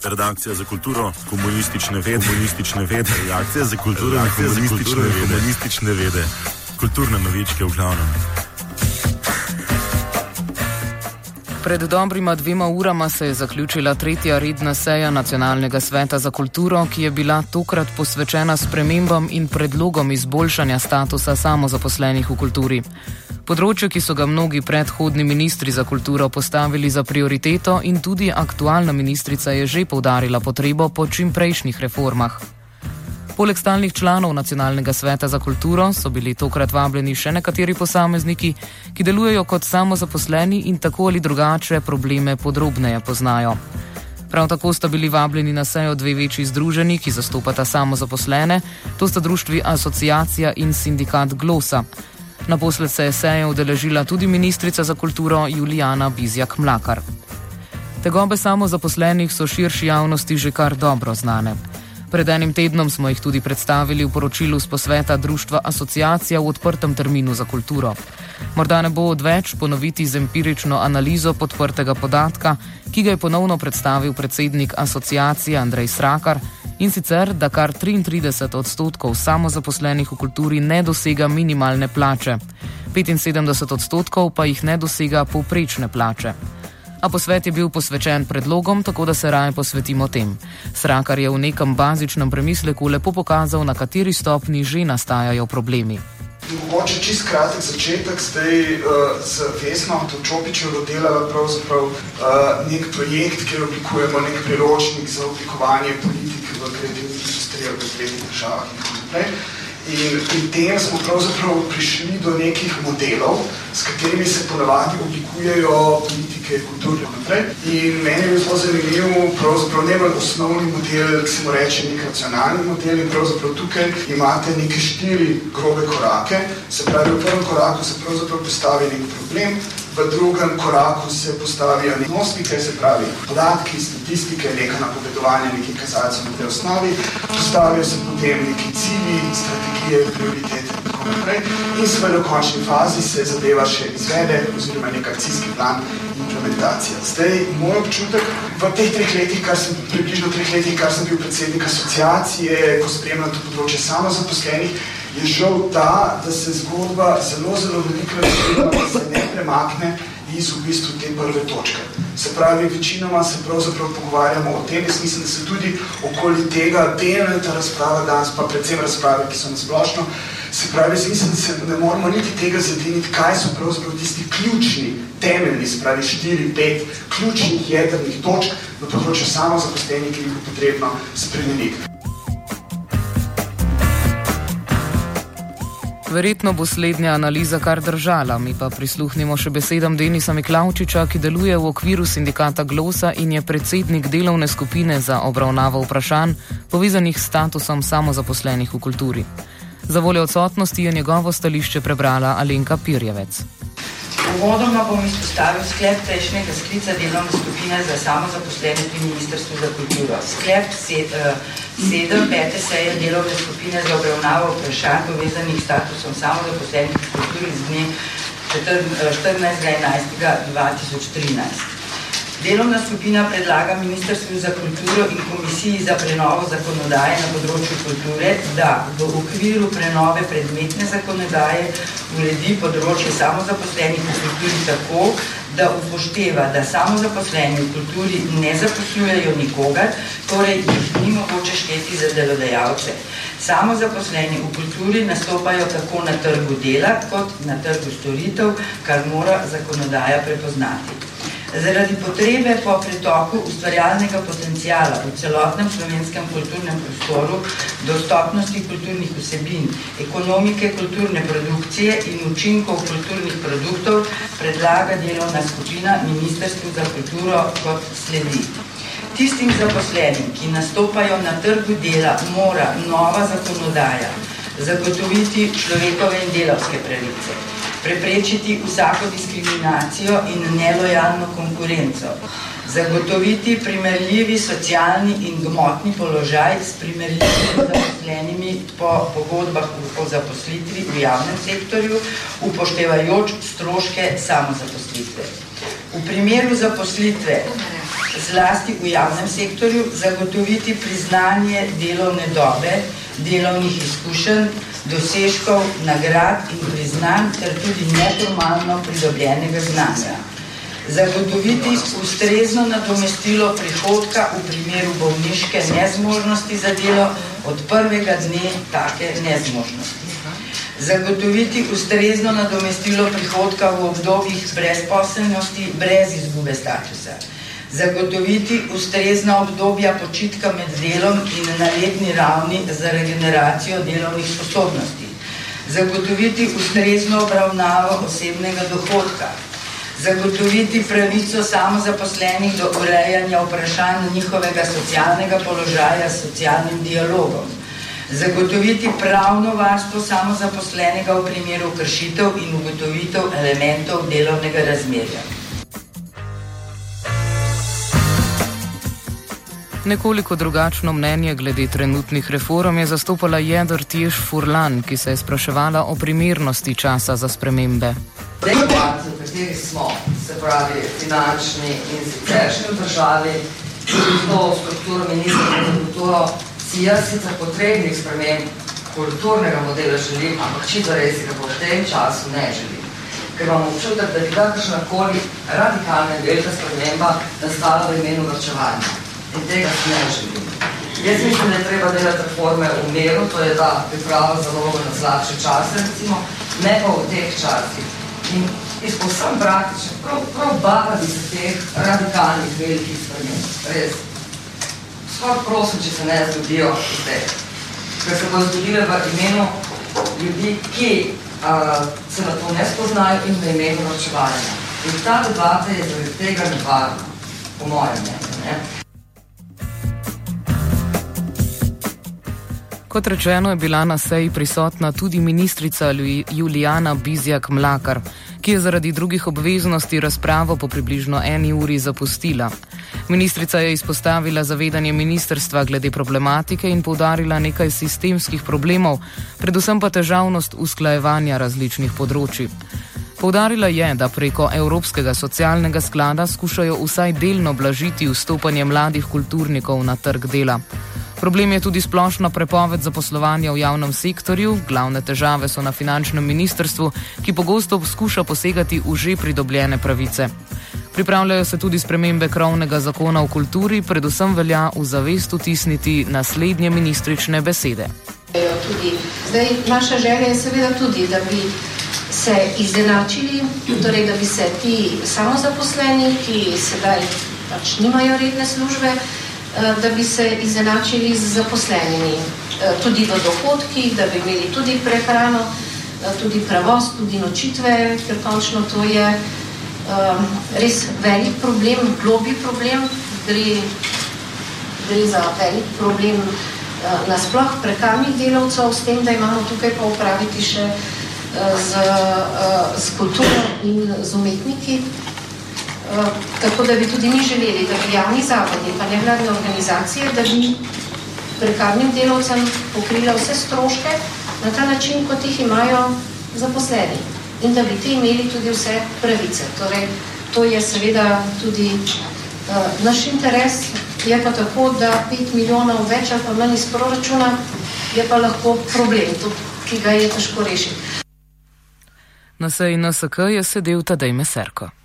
redakcija za kulturo, komunistične vede, redakcija za kulturo, komunistične vede, kulturne novičke v glavnem. Pred dobrima 2 urama se je zaključila 3. redna seja Nacionalnega sveta za kulturo, ki je bila tokrat posvečena spremembam in predlogom izboljšanja statusa samozaposlenih v kulturi. Področje, ki so ga mnogi predhodni ministri za kulturo postavili za prioriteto, in tudi aktualna ministrica je že poudarila potrebo po čimprejšnjih reformah. Poleg stalnih članov Nacionalnega sveta za kulturo so bili tokrat vabljeni še nekateri posamezniki, ki delujejo kot samozaposleni in tako ali drugače probleme podrobneje poznajo. Prav tako sta bili vabljeni na sejo 2 večji združenji, ki zastopata samozaposlene, to sta društvi Asociacija in sindikat Glosa. Naposled se je seje udeležila tudi ministrica za kulturo Julijana Bizjak-Mlakar. Tegobe samozaposlenih so širši javnosti že kar dobro znane. Pred enim tednom smo jih tudi predstavili v poročilu s posveta društva Asociacija v odprtem terminu za kulturo. Morda ne bo odveč ponoviti z empirično analizo podprtega podatka, ki ga je ponovno predstavil predsednik Asociacije Andrej Srakar, in sicer, da kar 33% samozaposlenih v kulturi ne dosega minimalne plače, 75% pa jih ne dosega povprečne plače. A posvet je bil posvečen predlogom, tako da se raje posvetimo tem. Srakar je v nekem bazičnem premisleku lepo pokazal, na kateri stopni že nastajajo problemi. Mogoče čist kratek začetek, zdaj z Vesno Točopičevo delala pravzaprav nek projekt, kjer oblikujemo nek priročnik za oblikovanje politike v kreativni industriji v tretjih državah in tako naprej. In pri tem smo pravzaprav prišli do nekih modelov, s katerimi se ponavadi oblikujejo politike kulturne naprej. In meni je bil zelo zanimiv, pravzaprav ne bolj osnovni model, ki se mu reče nek racionalni model, in pravzaprav tukaj imate neke 4 grobe korake. Se pravi, v prvem koraku se pravzaprav postavi nek problem, v drugem koraku se postavijo nosnike, se pravi podatki, statistike, neka napovedovanja, neki kazalci na tej osnovi, postavijo se potem neki cilji, strategije, prioritete in tako naprej. In seveda v končni fazi se zadeva še izvede, oziroma nek akcijski plan, implementacija. Zdaj, moj občutek v teh 3 letih, približno 3 letih, kar sem bil predsednik asociacije, ko spremljam to področje samozaposlenih, je žal ta, da se zgodba zelo veliko razgleda, da se ne premakne iz v bistvu te prve točke. Se pravi, večinoma se pravzaprav pogovarjamo o tem, jaz mislim, da se tudi okoli tega delna ta razprava danes, pa predvsem razprave, ki so nasplošno, se pravi, jaz mislim, da se ne moramo niti tega zadiniti, kaj so pravzaprav tisti ključni, temeljni, se pravi 4-5 ključnih jedrnih točk na področju samozaposlenih, ki jih je potrebno spremeniti. Verjetno bo slednja analiza kar držala, mi pa prisluhnimo še besedam Denisa Miklavčiča, ki deluje v okviru sindikata Glosa in je predsednik delovne skupine za obravnavo vprašanj, povezanih s statusom samozaposlenih v kulturi. Za voljo odsotnosti je njegovo stališče prebrala Alenka Pirjevec. Uvodoma bom izpostavil sklep prejšnjega sklica delovne skupine za samozaposlene pri Ministrstvu za kulturo. Sklep 7. 5. seje delovne skupine za obravnavo vprašanj povezanih s statusom samozaposlenih v kulturi z dne 14.11.2013. Delovna skupina predlaga Ministrstvu za kulturo in Komisiji za prenovo zakonodaje na področju kulture, da v okviru prenove predmetne zakonodaje uredi področje samozaposlenih v kulturi tako, da upošteva, da samozaposleni v kulturi ne zaposlujejo nikogar, torej jih ni mogoče šteti za delodajalce. Samozaposleni v kulturi nastopajo tako na trgu dela, kot na trgu storitev, kar mora zakonodaja prepoznati. Zaradi potrebe po pretoku ustvarjalnega potencijala v celotnem slovenskem kulturnem prostoru, dostopnosti kulturnih vsebin, ekonomike kulturne produkcije in učinkov kulturnih produktov predlaga delovna skupina Ministrstvu za kulturo kot sledi. Tistim zaposlenim, ki nastopajo na trgu dela, mora nova zakonodaja zagotoviti človekove in delavske pravice, preprečiti vsako diskriminacijo in nelojalno konkurenco, zagotoviti primerljivi socialni in gmotni položaj s primerljivimi zaposlenimi po pogodbah o zaposlitvi v javnem sektorju, upoštevajoč stroške samozaposlitve. V primeru zaposlitve zlasti v javnem sektorju, zagotoviti priznanje delovne dobe, delovnih izkušenj, dosežkov, nagrad in priznanj ter tudi neformalno pridobljenega znanja. Zagotoviti ustrezno nadomestilo prihodka v primeru bolniške nezmožnosti za delo od prvega dne take nezmožnosti. Zagotoviti ustrezno nadomestilo prihodka v obdobjih brezposelnosti brez izgube statusa. Zagotoviti ustrezna obdobja počitka med delom in na letni ravni za regeneracijo delovnih sposobnosti. Zagotoviti ustrezno obravnavo osebnega dohodka. Zagotoviti pravico samozaposlenih do urejanja vprašanj njihovega socialnega položaja s socialnim dialogom. Zagotoviti pravno varstvo samozaposlenega v primeru kršitev in ugotovitev elementov delovnega razmerja. Nekoliko drugačno mnenje glede trenutnih reform je zastopala Jedr Tješ Furlan, ki se je spraševala o primernosti časa za spremembe. Situaciji, v kateri smo, se pravi finančni in siceršnji v državi, tudi to strukturo ministrstva za kulturo, si jaz sicer potrebnih sprememb kulturnega modela želim, ampak čisto res ga po tem času ne želim. Ker imam občutek, da bi kakršnakoli radikalna in velika sprememba nastala v imenu varčevanja. In tega si ne želim. Jaz mislim, da je treba delati reforme v miru, to je ta priprava zaloga na slabše čase, recimo, ne pa v teh časih. In povsem praktično, prav bavati se teh radikalnih velikih sprememb. Res. Skoro prosim, če se ne zgodijo zdaj. Ker se bo zgodile v imenu ljudi, ki se na to ne spoznajo in v imenu varčevanja. In ta debata je zaradi tega nevarna, po mojem mnenju. Kot rečeno, je bila na seji prisotna tudi ministrica Julijana Bizjak-Mlakar, ki je zaradi drugih obveznosti razpravo po približno 1 uri zapustila. Ministrica je izpostavila zavedanje ministrstva glede problematike in poudarila nekaj sistemskih problemov, predvsem pa težavnost usklajevanja različnih področij. Poudarila je, da preko Evropskega socialnega sklada skušajo vsaj delno blažiti vstopanje mladih kulturnikov na trg dela. Problem je tudi splošna prepoved zaposlovanja v javnem sektorju, glavne težave so na finančnem ministrstvu, ki pogosto skuša posegati v že pridobljene pravice. Pripravljajo se tudi spremembe krovnega zakona o kulturi, predvsem velja v zavest vtisniti naslednje ministrične besede. Zdaj, naša želja je seveda tudi, da bi se izenačili, torej da bi se ti samozaposleni, ki sedaj pač nimajo redne službe, da bi se izenačili z zaposlenimi, tudi v dohodkih, da bi imeli tudi prehrano, tudi prevoz, tudi nočitve, ker končno to je res velik problem, globlji problem, gre za velik problem nasploh prekarnih delavcev, s tem, da imamo tukaj pa upraviti še z kulturo in z umetniki. Tako da bi tudi mi želeli, da bi javni zavodi pa nevladne organizacije, da bi prekarnim delavcem pokrila vse stroške na ta način, kot jih imajo zaposleni in da bi ti imeli tudi vse pravice. Torej, to je seveda tudi naš interes, je pa tako, da 5 milijonov več ali pa manj iz proračuna je pa lahko problem, ki ga je težko rešiti. Na seji NSK je sedel Tadej Meserko.